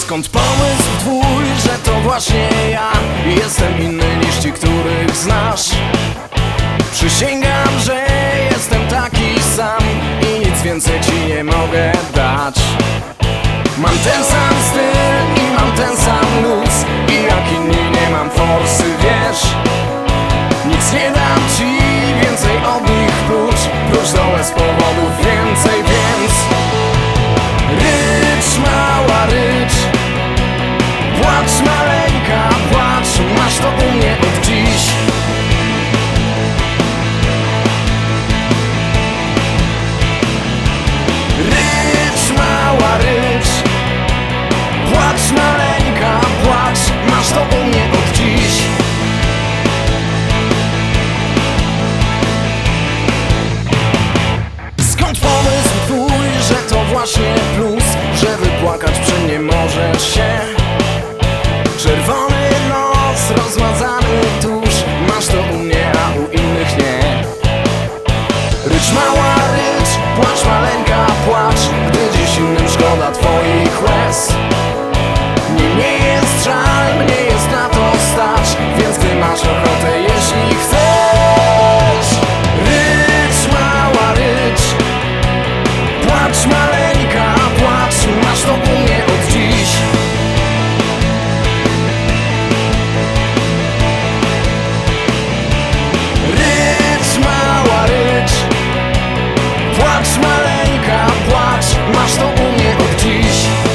Skąd pomysł twój, że to właśnie ja jestem inny niż ci, których znasz? Przysięgam, że jestem taki sam i nic więcej ci nie mogę dać. Mam ten sam styl i mam ten sam luz i jak inni nie mam forsy, wiesz. Nic nie dam ci więcej od nich prócz dole z powodów więcej, więc rycz, mała, rycz. Płacz, maleńka, płacz. Masz to u mnie od dziś. Rycz, mała, rycz. Płacz, maleńka, płacz. Masz to u mnie od dziś. Skąd pomysł twój, że to właśnie plus, że wypłakać przy mnie możesz się? Czerwony nos, rozmazany tusz. Masz to u mnie, a u innych nie. Rycz, mała, rycz. Płacz, maleńka, płacz. Gdy dziś innym szkoda twoich łez. Mnie nie jest żal, mnie jest na to stać, więc ty masz ochotę, jeśli chcesz. Rycz, mała, rycz. Płacz, maleńka, płacz. Masz to u mnie od dziś. Rycz, mała, rycz. Płacz, maleńka, płacz. Masz to u mnie od dziś.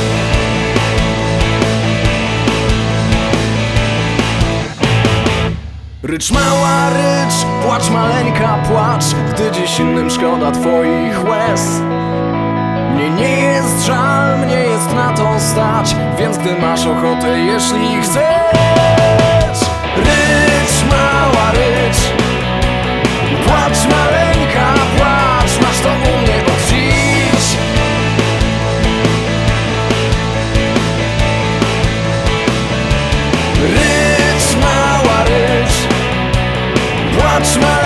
Rycz, mała, rycz. Płacz, maleńka, płacz. Gdy dziś innym szkoda twoich łez. Mnie nie jest żal, mnie jest na to stać, więc gdy masz ochotę, jeśli chcesz. Rycz, mała, rycz. Płacz, maleńka, płacz. Masz to u mnie od dziś. Rycz, mała, rycz. Płacz, maleńka.